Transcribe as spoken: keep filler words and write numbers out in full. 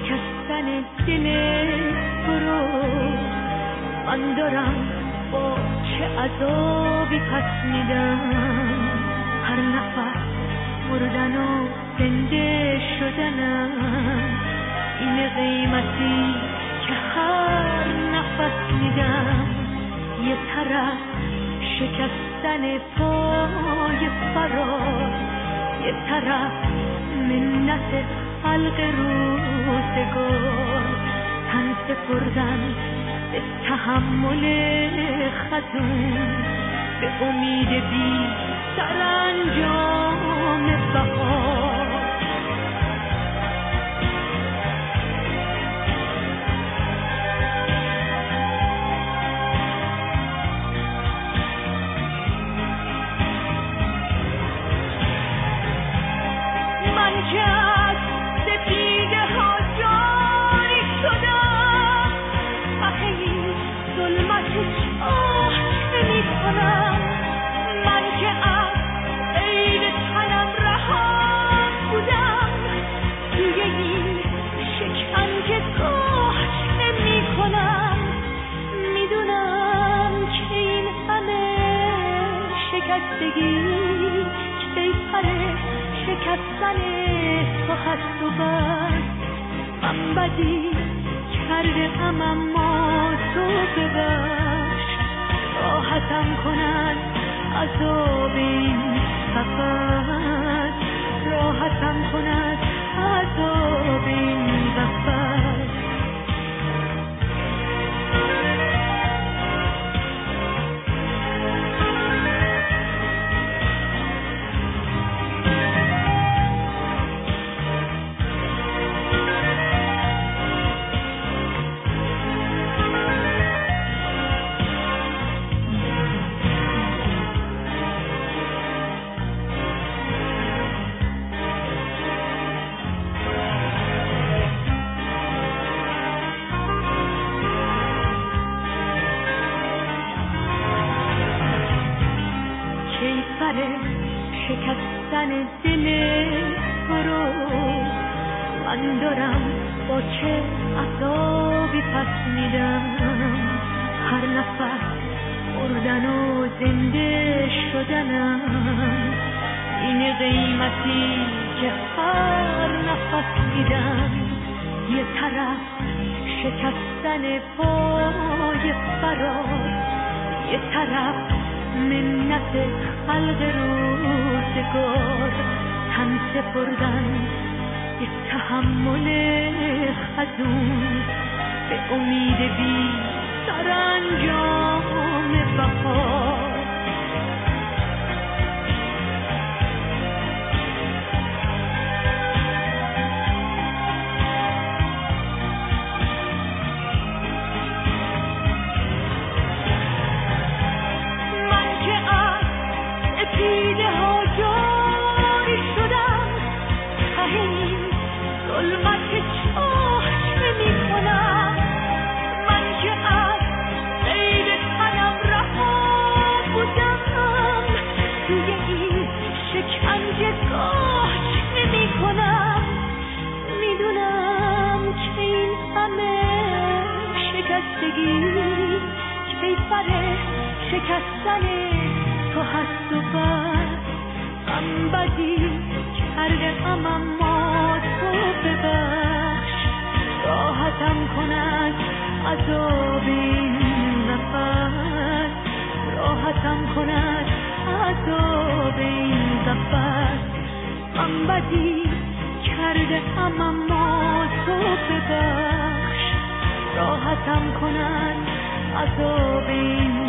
شکستن دل تو رو من دارم با چه عذابی پس میدم. هر نفس مردن و زنده شدنم، این قیمتی که هر نفس میدم. یه طرف شکستن پای فرار، یه طرف منت خلق روزگار، تن سپردن به تحمل خزون، به امید بی سرانجام بهار. من که از سپیده ها جاری شدم، ته این ظلمت چاه نمی کنم. من که از عین تنم رها بودم، توی این شکنجه گاه نمی کنم. میدونم که این همه شکستگی کی پره شکستن تو هست و بس. من بدی کرده ام اما تو ببخش، راحتم کند عذاب این سفر، راحتم کند عذاب این سفر. شکستن دل تو رو من دارم با چه عذابی پس میدم. هر نفس مردن و زنده شدنم، این قیمتی که هر نفس میدم. یه طرف شکستن پای فرار، یه طرف منت خلق روزگار، تن سپردن به تحمل خزون، به امید بی سرانجام بهار. سپیده ها جاری شدم، ته این ظلمت چاه نمی کنم. من که از غیر تنم رها بودم، توی این شکنجه گاه نمی کنم. میدونم که این همه شکستگی کی پره شکستن تو هست و بس. من بدی کرده ام اما تو ببخش، راحتم کند عذاب این نفس، راحتم کند عذاب این نفس. من بدی کرده ام اما تو ببخش، راحتم کند عذاب این